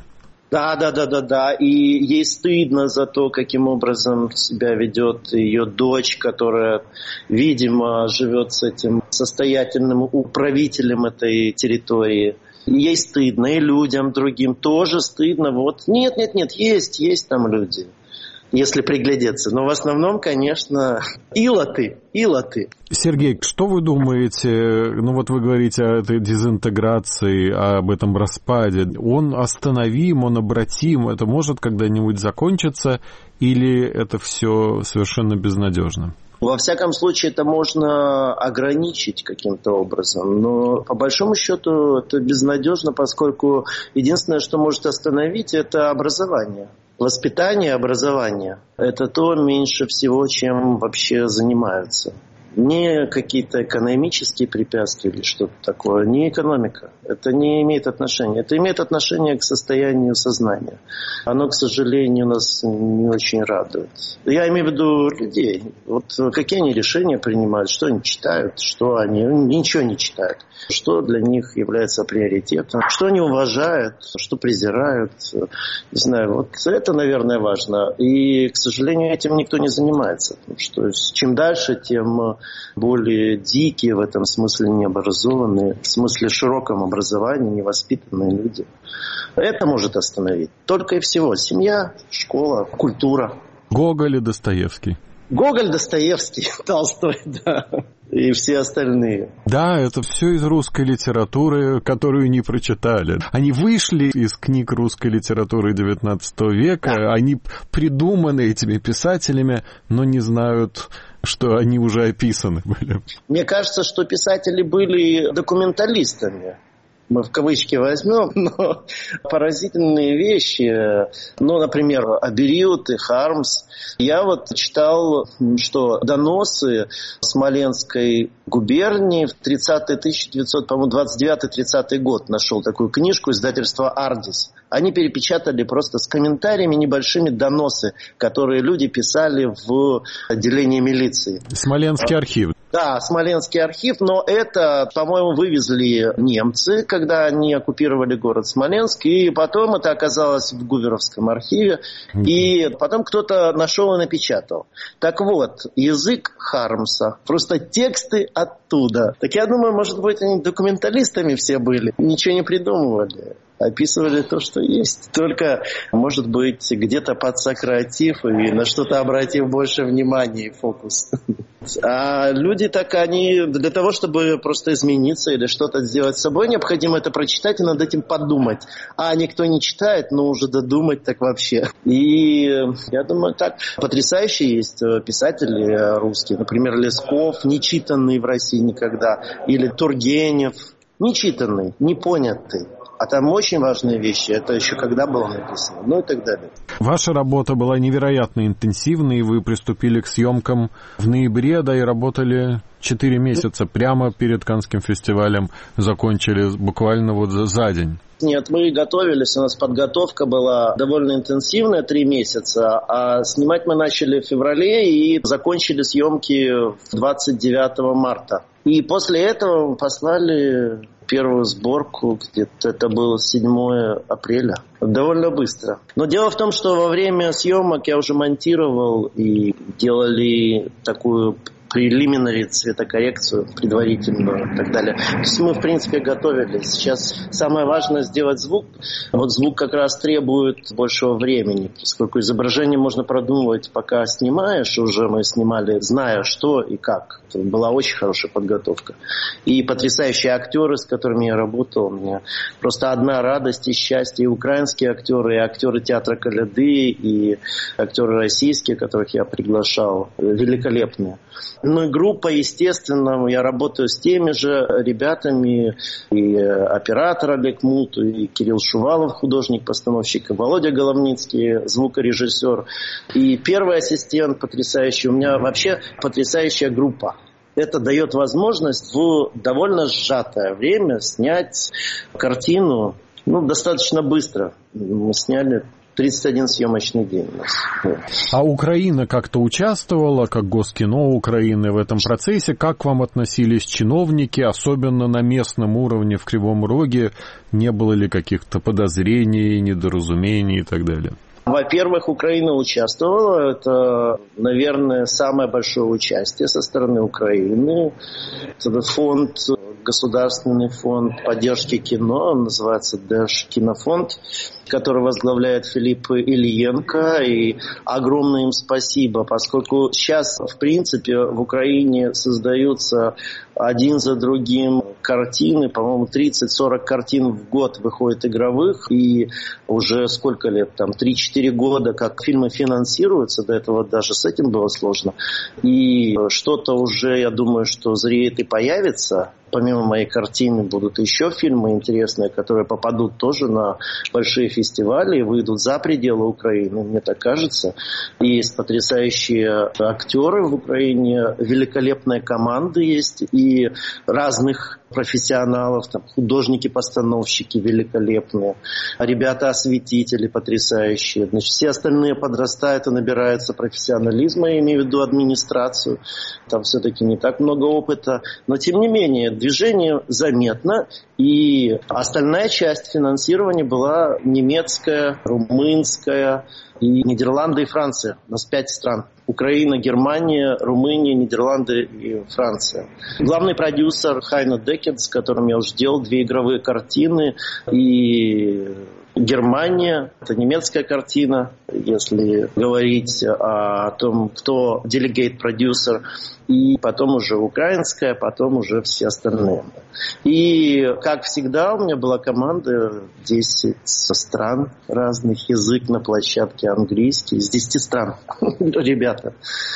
Да. И ей стыдно за то, каким образом себя ведет ее дочь, которая, видимо, живет с этим состоятельным управителем этой территории. Ей стыдно, и людям другим тоже стыдно. Нет, есть там люди, если приглядеться. Но в основном, конечно, илоты. Сергей, что вы думаете, вы говорите о этой дезинтеграции, об этом распаде. Он остановим, он обратим, это может когда-нибудь закончиться, или это все совершенно безнадежно? Во всяком случае, это можно ограничить каким-то образом, но по большому счету это безнадежно, поскольку единственное, что может остановить, это образование. Воспитание, образование – это то меньше всего, чем вообще занимаются. Не какие-то экономические препятствия или что-то такое, не экономика. Это не имеет отношения. Это имеет отношение к состоянию сознания. Оно, к сожалению, нас не очень радует. Я имею в виду людей. Вот какие они решения принимают, что они читают, что они ничего не читают. Что для них является приоритетом, что они уважают, что презирают. Не знаю, вот это, наверное, важно. И, к сожалению, этим никто не занимается. Потому что чем дальше, тем более дикие в этом смысле необразованные, в смысле широком образовании, невоспитанные люди. Это может остановить только и всего. Семья, школа, культура. Гоголь и Достоевский. Гоголь, Достоевский, Толстой, да. И все остальные. Да, это все из русской литературы, которую не прочитали. Они вышли из книг русской литературы XIX века, да. Они придуманы этими писателями, но не знают, что они уже описаны были. Мне кажется, что писатели были документалистами. Мы в кавычки возьмем, но поразительные вещи. Ну, например, Абериут и Хармс. Я вот читал, что доносы Смоленской губернии в 1929-30 год нашел такую книжку издательства «Ардис». Они перепечатали просто с комментариями небольшими доносы, которые люди писали в отделении милиции. Смоленский архив. Да, Смоленский архив, но это, по-моему, вывезли немцы, когда они оккупировали город Смоленск, и потом это оказалось в Гуверовском архиве, и потом кто-то нашел и напечатал. Так вот, язык Хармса, просто тексты оттуда. Так я думаю, может быть, они документалистами все были, ничего не придумывали. Описывали то, что есть. Только, может быть, где-то подсократив и на что-то обратив больше внимания и фокус. А люди так, они для того, чтобы просто измениться или что-то сделать с собой, необходимо это прочитать и над этим подумать. А никто не читает, но уже додумать так вообще. И я думаю, так. Потрясающие есть писатели русские. Например, Лесков, нечитанный в России никогда. Или Тургенев. Нечитанный, непонятый. А там очень важные вещи. Это еще когда было написано. Ну и так далее. Ваша работа была невероятно интенсивной, и вы приступили к съемкам в ноябре, да, и работали 4 месяца. Прямо перед Каннским фестивалем закончили буквально вот за день. Нет, мы готовились, у нас подготовка была довольно интенсивная, 3 месяца, а снимать мы начали в феврале и закончили съемки 29 марта. И после этого мы послали первую сборку, где-то это было 7 апреля. Довольно быстро. Но дело в том, что во время съемок я уже монтировал и делали такую прелиминари цветокоррекцию предварительную и так далее. То есть мы, в принципе, готовились. Сейчас самое важное сделать звук. Вот звук как раз требует большего времени, поскольку изображение можно продумывать, пока снимаешь. Уже мы снимали, зная, что и как. Это была очень хорошая подготовка. И потрясающие актеры, с которыми я работал. У меня просто одна радость и счастье. И украинские актеры, и актеры театра Коляды, и актеры российские, которых я приглашал. Великолепные. Ну и группа, естественно, я работаю с теми же ребятами, и оператор Олег Мут, и Кирилл Шувалов, художник-постановщик, и Володя Головницкий, звукорежиссер, и первый ассистент потрясающий. У меня вообще потрясающая группа. Это дает возможность в довольно сжатое время снять картину, достаточно быстро. Мы сняли 31 съемочный день у нас. А Украина как-то участвовала, как Госкино Украины в этом процессе? Как к вам относились чиновники, особенно на местном уровне в Кривом Роге? Не было ли каких-то подозрений, недоразумений и так далее? Во-первых, Украина участвовала. Это, наверное, самое большое участие со стороны Украины. Это фонд, государственный фонд поддержки кино, он называется Держкинофонд, который возглавляет Филипп Ильенко. И огромное им спасибо, поскольку сейчас, в принципе, в Украине создаются один за другим картины, по-моему, 30-40 картин в год выходит игровых, и уже сколько лет, там, 3-4 года, как фильмы финансируются, до этого даже с этим было сложно. И что-то уже, я думаю, что зреет и появится. Помимо моей картины будут еще фильмы интересные, которые попадут тоже на большие фестивали и выйдут за пределы Украины, мне так кажется. И есть потрясающие актеры в Украине, великолепные команды есть и разных профессионалов, там, художники-постановщики великолепные, ребята-осветители потрясающие. Значит, все остальные подрастают и набираются профессионализма, я имею в виду администрацию. Там все-таки не так много опыта. Но, тем не менее, движение заметно. И остальная часть финансирования была немецкая, румынская, и Нидерланды и Франция. У нас 5 стран. Украина, Германия, Румыния, Нидерланды и Франция. Главный продюсер Хайно Декет, с которым я уже делал 2 игровые картины. И Германия, это немецкая картина, если говорить о том, кто делегейт-продюсер. И потом уже украинская, потом уже все остальные. И, как всегда, у меня была команда 10 стран разных, язык на площадке английский, из 10 стран, ребята.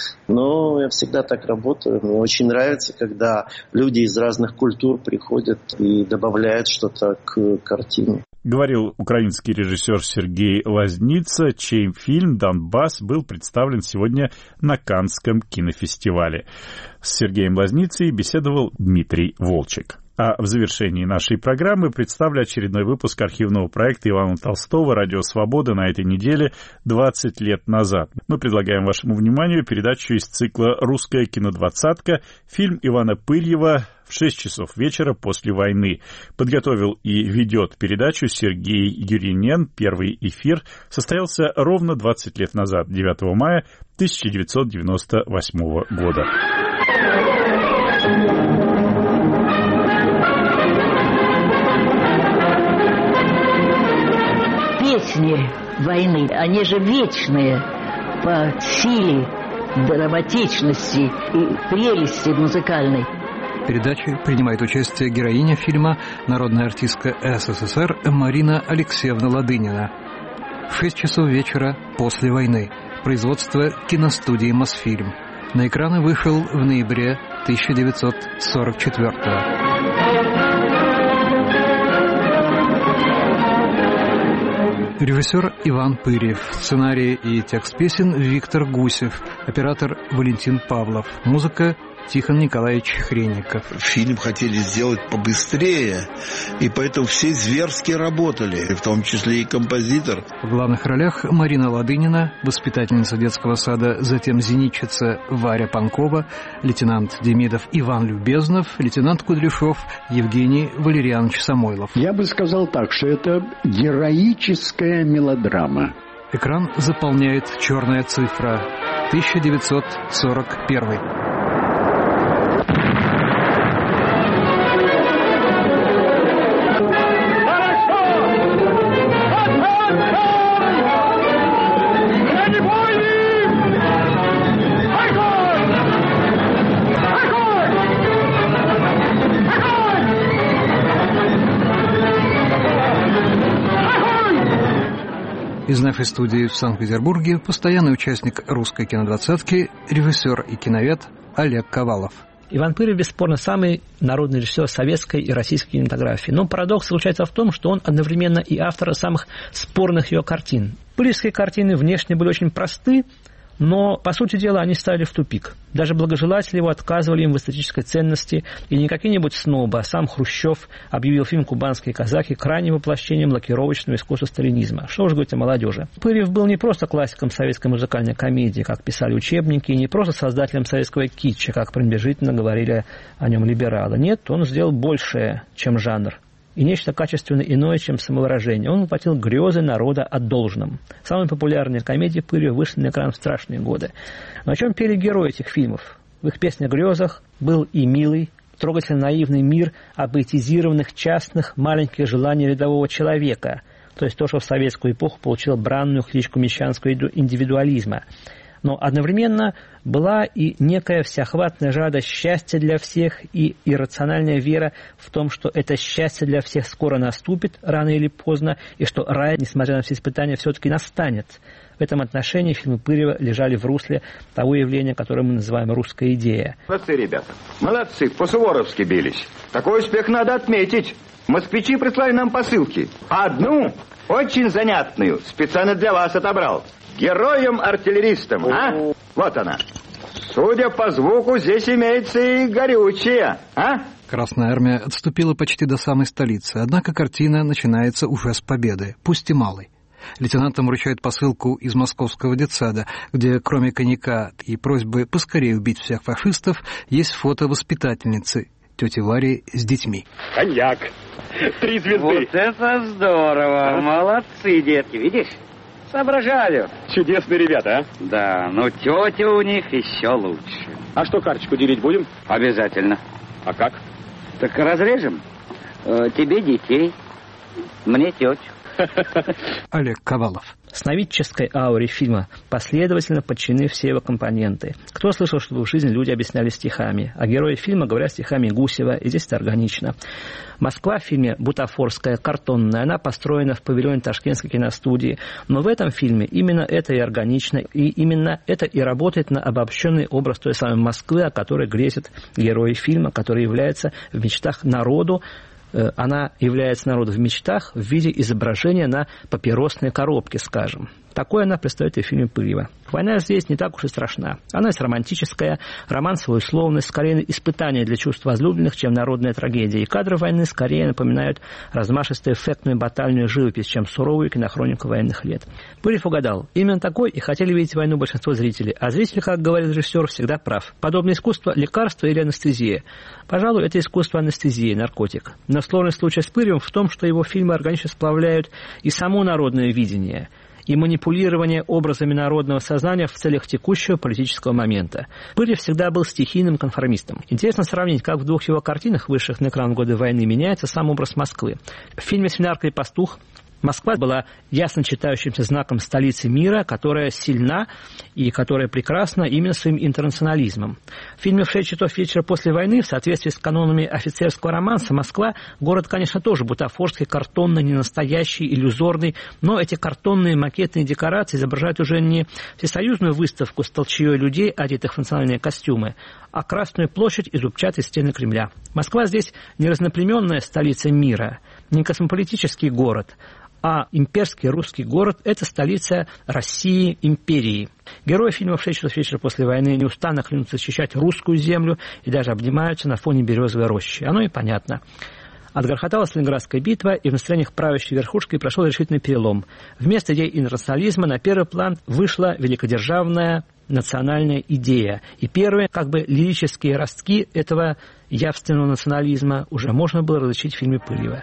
Но я всегда так работаю. Мне очень нравится, когда люди из разных культур приходят и добавляют что-то к картине. Говорил украинский режиссер Сергей Лазница, чей фильм «Донбасс» был представлен сегодня на Каннском кинофестивале. С Сергеем Лазницей беседовал Дмитрий Волчек. А в завершении нашей программы представлю очередной выпуск архивного проекта Ивана Толстого «Радио Свобода» на этой неделе 20 лет назад. Мы предлагаем вашему вниманию передачу из цикла «Русская кинодвадцатка», фильм Ивана Пырьева в 6 часов вечера после войны. Подготовил и ведет передачу Сергей Юринен. Первый эфир состоялся ровно 20 лет назад, 9 мая 1998 года. Песни войны, они же вечные по силе, драматичности и прелести музыкальной. В передаче принимает участие героиня фильма народная артистка СССР Марина Алексеевна Ладынина. В 6 часов вечера после войны. Производство киностудии «Мосфильм». На экраны вышел в ноябре 1944-го. Режиссер Иван Пырьев, сценарий и текст песен Виктор Гусев, оператор Валентин Павлов, музыка Тихон Николаевич Хренников. Фильм хотели сделать побыстрее, и поэтому все зверски работали, в том числе и композитор. В главных ролях Марина Ладынина, воспитательница детского сада, затем зенитчица Варя Панкова, лейтенант Демидов Иван Любезнов, лейтенант Кудряшов Евгений Валерьянович Самойлов. Я бы сказал так, что это героическая мелодрама. Экран заполняет черная цифра 1941. Из нашей студии в Санкт-Петербурге постоянный участник русской кинодвадцатки, режиссер и киновед Олег Ковалов. Иван Пырьев, бесспорно, самый народный режиссер советской и российской кинематографии. Но парадокс заключается в том, что он одновременно и автор самых спорных ее картин. Пырьевские картины внешне были очень просты, но, по сути дела, они ставили в тупик. Даже благожелатели его отказывали им в эстетической ценности, и не какие-нибудь снобы, а сам Хрущев объявил фильм «Кубанские казаки» крайним воплощением лакировочного искусства сталинизма. Что уж говорить о молодежи. Пырьев был не просто классиком советской музыкальной комедии, как писали учебники, и не просто создателем советского китча, как пренебрежительно говорили о нем либералы. Нет, он сделал большее, чем жанр. И нечто качественно иное, чем самовыражение. Он воплотил грезы народа о должном. Самые популярные комедии Пырьева вышли на экран в страшные годы. Но о чем пели герои этих фильмов? В их песнях-грезах был и милый, трогательно наивный мир обоэтизированных частных маленьких желаний рядового человека. То есть то, что в советскую эпоху получило бранную кличку мещанского индивидуализма. Но одновременно была и некая всеохватная жажда счастья для всех и иррациональная вера в том, что это счастье для всех скоро наступит, рано или поздно, и что рай, несмотря на все испытания, все-таки настанет. В этом отношении фильмы Пырьева лежали в русле того явления, которое мы называем «русская идея». Молодцы, ребята. Молодцы, по-суворовски бились. Такой успех надо отметить. Москвичи прислали нам посылки. Одну, очень занятную, специально для вас отобрал. Героям-артиллеристам, а? Вот она. Судя по звуку, здесь имеется и горючее, а? Красная армия отступила почти до самой столицы, однако картина начинается уже с победы, пусть и малой. Лейтенантам вручают посылку из московского детсада, где кроме коньяка и просьбы поскорее убить всех фашистов, есть фото воспитательницы, тети Вари с детьми. Коньяк. 3 звезды. Вот это здорово. Молодцы, детки, видишь? Соображаю. Чудесные ребята, а? Да, но тетя у них еще лучше. А что, карточку делить будем? Обязательно. А как? Так разрежем. Тебе детей, мне тетю. Олег Ковалов. Сновидческой ауре фильма последовательно подчинены все его компоненты. Кто слышал, чтобы в жизни люди объясняли стихами? А герои фильма говорят стихами Гусева, и здесь это органично. Москва в фильме бутафорская, картонная, она построена в павильоне Ташкентской киностудии. Но в этом фильме именно это и органично, и именно это и работает на обобщенный образ той самой Москвы, о которой грезят герои фильма, который является в мечтах народу. Она является народу в мечтах в виде изображения на папиросной коробке, скажем. Такое она предстает и в фильме Пырьева. Война здесь не так уж и страшна. Она есть романтическая, романсовая условность, скорее испытание для чувств возлюбленных, чем народная трагедия. И кадры войны скорее напоминают размашистую эффектную батальную живопись, чем суровую кинохронику военных лет. Пырьев угадал. Именно такой и хотели видеть войну большинство зрителей. А зритель, как говорит режиссер, всегда прав. Подобное искусство – лекарство или анестезия. Пожалуй, это искусство анестезии, наркотик. Но сложность случая с Пырьевым в том, что его фильмы органично сплавляют и само народное видение, и манипулирование образами народного сознания в целях текущего политического момента. Пырьев всегда был стихийным конформистом. Интересно сравнить, как в 2 его картинах, вышедших на экран в годы войны, меняется сам образ Москвы. В фильме «Свинарка и пастух» Москва была ясно читающимся знаком столицы мира, которая сильна и которая прекрасна именно своим интернационализмом. В фильме «В 6 часов вечера после войны» в соответствии с канонами офицерского романса Москва – город, конечно, тоже бутафорский, картонный, не настоящий, иллюзорный, но эти картонные макетные декорации изображают уже не всесоюзную выставку с толчьей людей, одетых в национальные костюмы, а Красную площадь и зубчатые стены Кремля. Москва здесь не разноплеменная столица мира, не космополитический город, а имперский русский город – это столица России, империи. Герои фильма «В 6 часов вечера после войны» неустанно клянутся защищать русскую землю и даже обнимаются на фоне березовой рощи. Оно и понятно. Отгрохотала Сталинградская битва, и в настроениях правящей верхушкой прошел решительный перелом. Вместо идей интернационализма на первый план вышла великодержавная национальная идея. И первые, как бы лирические ростки этого явственного национализма уже можно было различить в фильме Пырьева.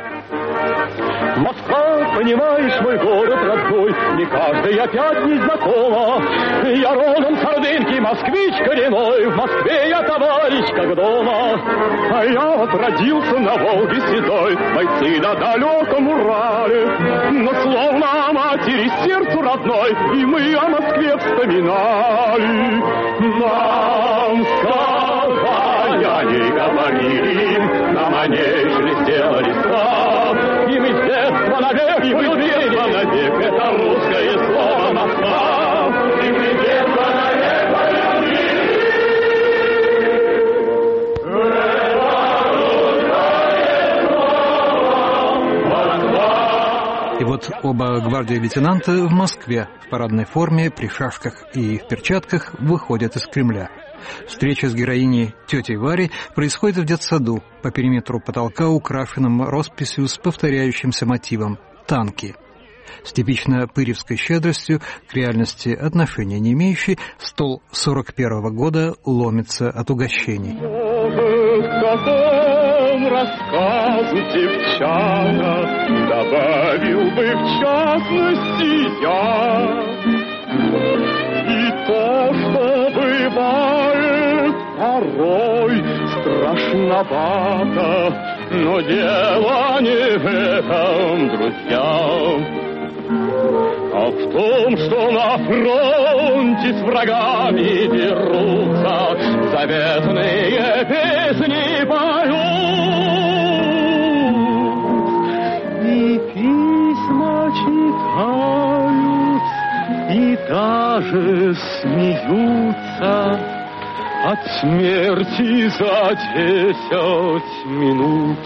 Москва, понимаешь, мой город родной, не каждый опять не знакома. Я родом с Ордынки, москвич коренной, в Москве я товарищ как дома. А я вот родился на Волге седой, бойцы на далеком Урале. Но словно матери сердцу родной, и мы о Москве вспоминали. Нам сказали, они говорили, нам о ней шелестела листва. И мы с детства навек, и мы с детства навек, это русское слово Москва. И мы с детства навек полюбили. Это русское слово Москва. И вот оба гвардии лейтенанта в Москве в парадной форме, при шашках и в перчатках выходят из Кремля. Встреча с героиней тетей Варей происходит в детсаду, по периметру потолка, украшенным росписью с повторяющимся мотивом «танки». С типично пырьевской щедростью, к реальности отношения не имеющей, стол 41-го года ломится от угощений. Рассказу девчата добавил бы в частности я. И то, что бывает порой страшновато, но дело не в этом, друзья, а в том, что на фронте с врагами дерутся, заветные песни поют. И письма читают, и даже смеются от смерти за 10 минут.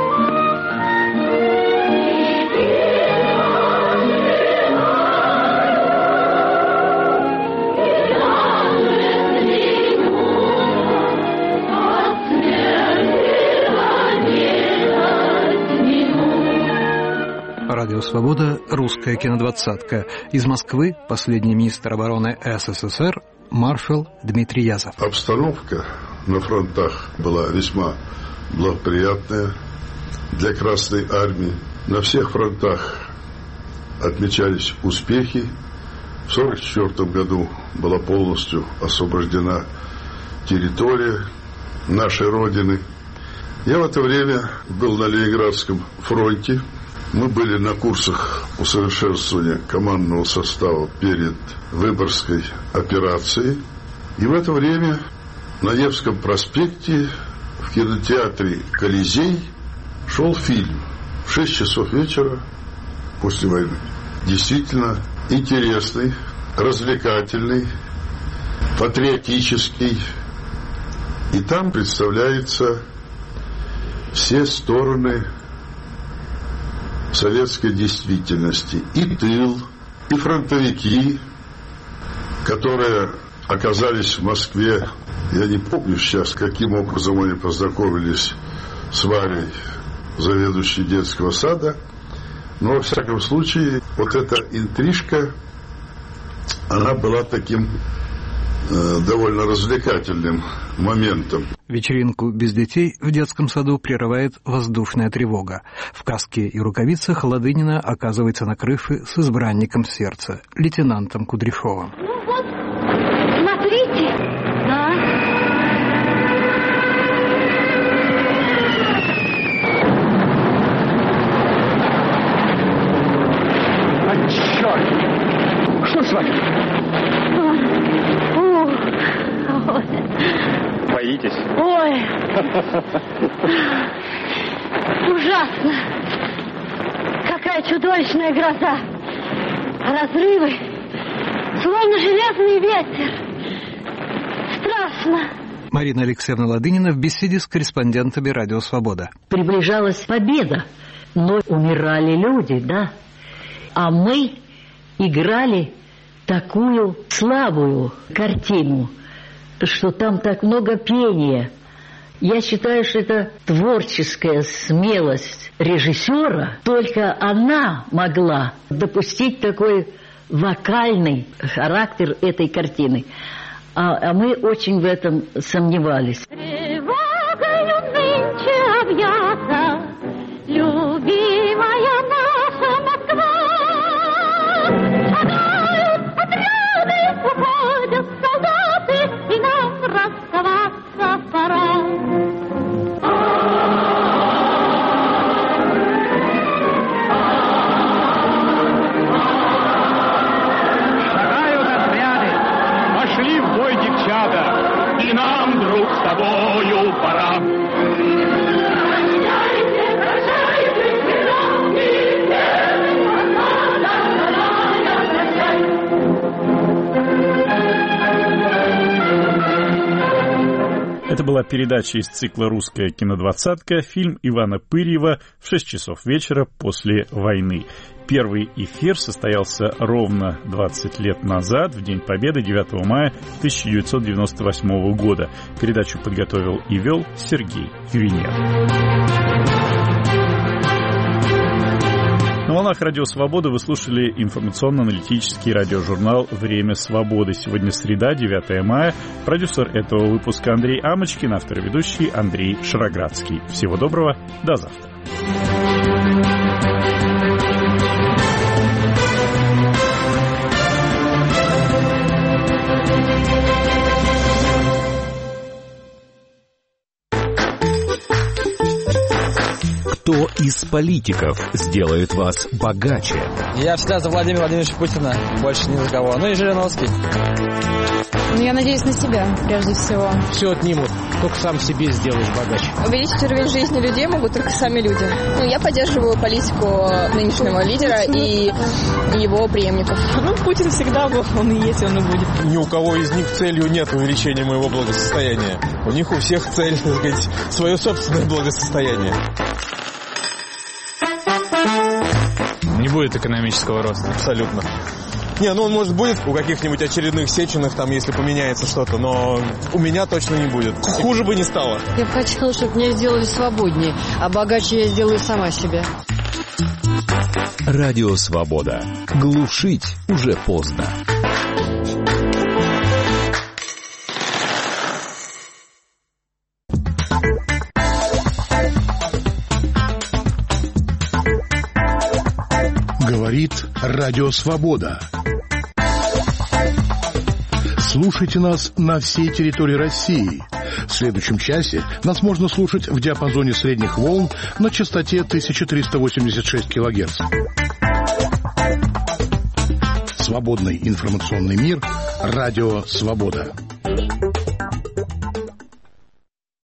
Радио «Свобода», русская кинодвадцатка. Из Москвы последний министр обороны СССР маршал Дмитрий Язов. Обстановка на фронтах была весьма благоприятная для Красной Армии. На всех фронтах отмечались успехи. В 1944 году была полностью освобождена территория нашей Родины. Я в это время был на Ленинградском фронте. Мы были на курсах усовершенствования командного состава перед Выборгской операцией. И в это время на Невском проспекте в кинотеатре «Колизей» шел фильм в 6 часов вечера после войны. Действительно интересный, развлекательный, патриотический. И там представляются все стороны советской действительности. И тыл, и фронтовики, которые оказались в Москве. Я не помню сейчас, каким образом они познакомились с Варей, заведующей детского сада. Но, во всяком случае, вот эта интрижка, она была таким довольно развлекательным моментом. Вечеринку без детей в детском саду прерывает воздушная тревога. В каске и рукавицах Ладынина оказывается на крыше с избранником сердца, лейтенантом Кудряшовым. Ну вот, смотрите. Да. А черт! Что с вами? Боитесь? Ой! Ужасно! Какая чудовищная гроза! Разрывы, словно железный ветер. Страшно! Марина Алексеевна Ладынина в беседе с корреспондентами «Радио Свобода». Приближалась победа, но умирали люди, да? А мы играли такую слабую картину, что там так много пения. Я считаю, что это творческая смелость режиссера. Только она могла допустить такой вокальный характер этой картины. А мы очень в этом сомневались. Тревогою нынче объята любимая наша Москва. Шагают отряды, уходят солдаты, и нам расставаться пора. Шагают отряды, пошли в бой девчата, и нам, друг, с тобою пора. Это была передача из цикла «Русская кинодвадцатка», фильм Ивана Пырьева в 6 часов вечера после войны. Первый эфир состоялся ровно 20 лет назад, в День Победы, 9 мая 1998 года. Передачу подготовил и вел Сергей Юринер. На волнах Радио Свобода вы слушали информационно-аналитический радиожурнал «Время свободы». Сегодня среда, 9 мая. Продюсер этого выпуска Андрей Амочкин, автор и ведущий Андрей Шароградский. Всего доброго, до завтра. Кто из политиков сделает вас богаче? Я всегда за Владимира Владимировича Путина, больше ни за кого. Ну и Жириновский. Я надеюсь на себя, прежде всего. Все отнимут, только сам себе сделаешь богаче. Увеличить уровень жизни людей могут только сами люди. Я поддерживаю политику нынешнего лидера и его преемников. Путин всегда был, он и есть, он и будет. Ни у кого из них целью нет увеличения моего благосостояния. У них у всех цель, так сказать, свое собственное благосостояние. Не будет экономического роста. Абсолютно. Он, может, будет у каких-нибудь очередных Сеченых, там, если поменяется что-то, но у меня точно не будет. Хуже бы не стало. Я бы хотела, чтобы меня сделали свободнее, а богаче я сделаю сама себя. Радио «Свобода». Глушить уже поздно. Говорит Радио «Свобода». Слушайте нас на всей территории России. В следующем часе нас можно слушать в диапазоне средних волн на частоте 1386 кГц. Свободный информационный мир. Радио «Свобода».